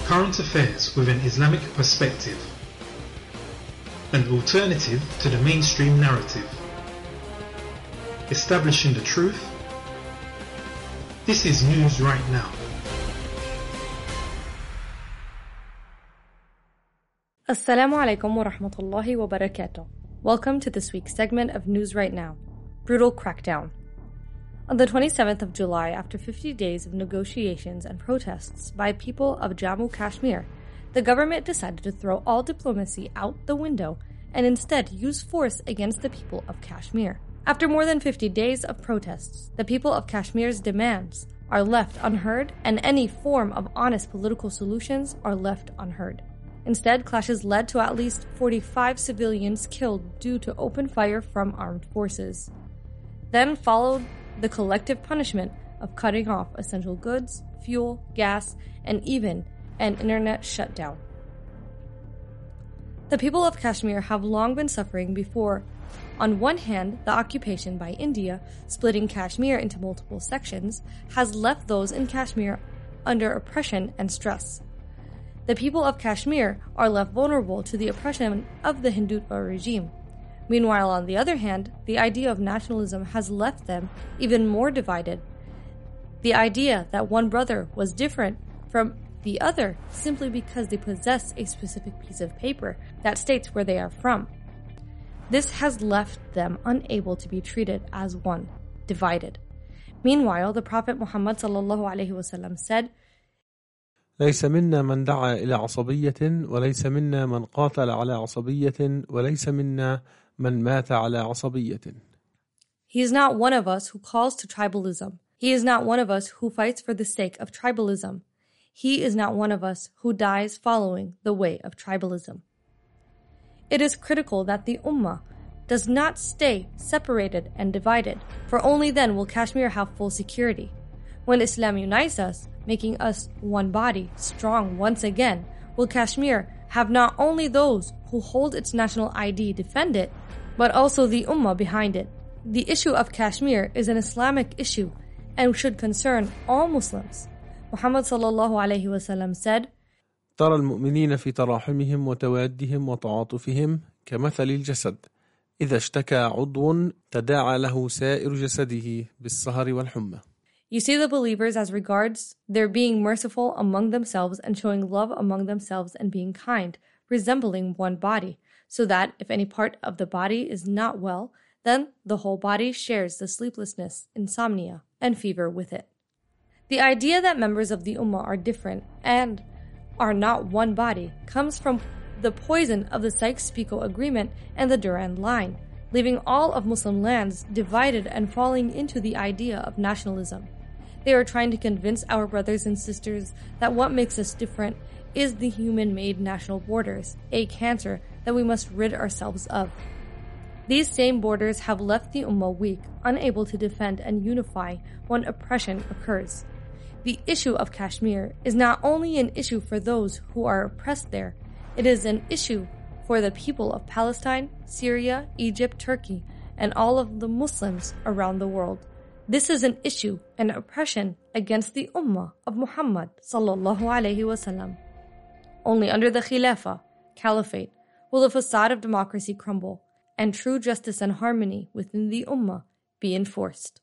Current affairs with an Islamic perspective. An alternative to the mainstream narrative. Establishing the truth. This is News Right Now. Assalamu alaikum wa rahmatullahi wa barakatuh. Welcome to this week's segment of News Right Now. Brutal crackdown. On the 27th of July, after 50 days of negotiations and protests by people of Jammu Kashmir, the government decided to throw all diplomacy out the window and instead use force against the people of Kashmir. After more than 50 days of protests, the people of Kashmir's demands are left unheard and any form of honest political solutions are left unheard. Instead, clashes led to at least 45 civilians killed due to open fire from armed forces. Then followed the collective punishment of cutting off essential goods, fuel, gas, and even an internet shutdown. The people of Kashmir have long been suffering before, on one hand, the occupation by India, splitting Kashmir into multiple sections, has left those in Kashmir under oppression and stress. The people of Kashmir are left vulnerable to the oppression of the Hindutva regime. Meanwhile, on the other hand, the idea of nationalism has left them even more divided. The idea that one brother was different from the other simply because they possess a specific piece of paper that states where they are from. This has left them unable to be treated as one, divided. Meanwhile, the Prophet Muhammad ﷺ said, ليس منا من دعا إلى عصبية وليس منا من قاتل على عصبية وليس منا من مات على عصبية. He is not one of us who calls to tribalism. He is not one of us who fights for the sake of tribalism. He is not one of us who dies following the way of tribalism. It is critical that the Ummah does not stay separated and divided, for only then will Kashmir have full security. When Islam unites us, making us one body, strong once again, will Kashmir have not only those who hold its national ID defend it, but also the Ummah behind it. The issue of Kashmir is an Islamic issue and should concern all Muslims. Muhammad ﷺ said, ترى المؤمنين في تراحمهم وتوادهم وتعاطفهم كمثل الجسد إذا اشتكى عضو تداعى له سائر جسده بالسهر والحمى. You see the believers as regards their being merciful among themselves and showing love among themselves and being kind, resembling one body, so that if any part of the body is not well, then the whole body shares the sleeplessness, insomnia, and fever with it. The idea that members of the Ummah are different and are not one body comes from the poison of the Sykes-Picot Agreement and the Durand Line, leaving all of Muslim lands divided and falling into the idea of nationalism. They are trying to convince our brothers and sisters that what makes us different is the human-made national borders, a cancer that we must rid ourselves of. These same borders have left the Ummah weak, unable to defend and unify when oppression occurs. The issue of Kashmir is not only an issue for those who are oppressed there, it is an issue for the people of Palestine, Syria, Egypt, Turkey, and all of the Muslims around the world. This is an issue and oppression against the Ummah of Muhammad ﷺ. Only under the Khilafah, Caliphate, will the facade of democracy crumble and true justice and harmony within the Ummah be enforced.